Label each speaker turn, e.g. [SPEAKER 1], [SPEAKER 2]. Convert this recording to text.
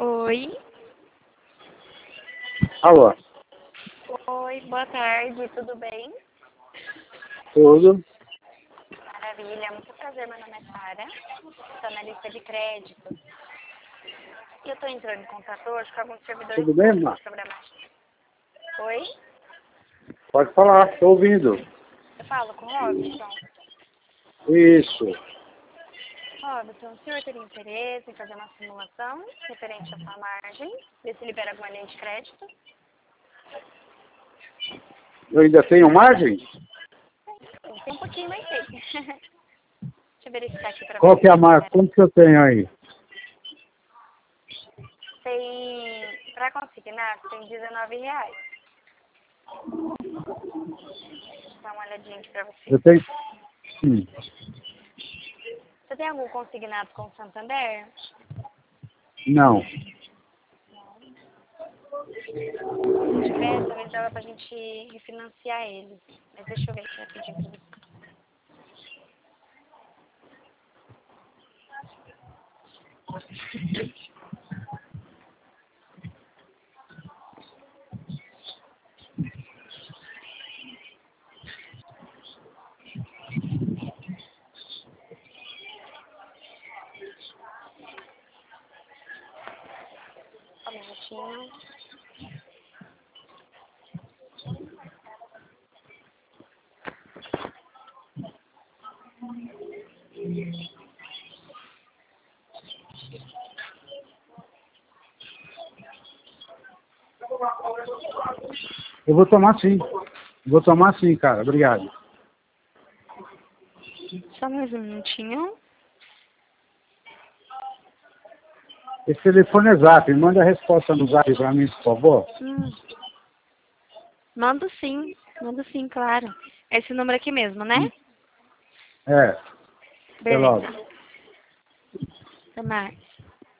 [SPEAKER 1] Oi.
[SPEAKER 2] Alô?
[SPEAKER 1] Oi, boa tarde, tudo bem?
[SPEAKER 2] Tudo?
[SPEAKER 1] Maravilha, muito prazer, meu nome é Sara, sou analista de crédito. E eu estou entrando em contato hoje com alguns servidores
[SPEAKER 2] Tudo bem,
[SPEAKER 1] públicos
[SPEAKER 2] Mar?
[SPEAKER 1] programáticos. Oi?
[SPEAKER 2] Pode falar, estou ouvindo.
[SPEAKER 1] Eu falo com o Robson.
[SPEAKER 2] Isso.
[SPEAKER 1] Robson, o senhor teria interesse em fazer uma simulação referente à sua margem, ver se libera alguma linha de crédito?
[SPEAKER 2] Eu ainda tenho margem?
[SPEAKER 1] Tem um pouquinho, mais tem. Deixa eu verificar aqui para
[SPEAKER 2] Qual que é a
[SPEAKER 1] você.
[SPEAKER 2] margem? Quanto que eu tenho aí?
[SPEAKER 1] Tem, para consignar, tem R$19. Vou dar uma olhadinha aqui para você.
[SPEAKER 2] Eu tenho...
[SPEAKER 1] Você tem algum consignado com o Santander?
[SPEAKER 2] Não.
[SPEAKER 1] Se tiver, talvez dava pra gente refinanciar ele. Mas deixa eu ver aqui rapidinho pra você. Só um minutinho.
[SPEAKER 2] Eu vou tomar sim. Vou tomar sim, cara. Obrigado.
[SPEAKER 1] Só mais um minutinho.
[SPEAKER 2] Esse telefone é zap. Manda a resposta no zap para mim, por favor.
[SPEAKER 1] Mando sim, claro. É esse número aqui mesmo, né?
[SPEAKER 2] É. Até logo.
[SPEAKER 1] Beleza. Até mais.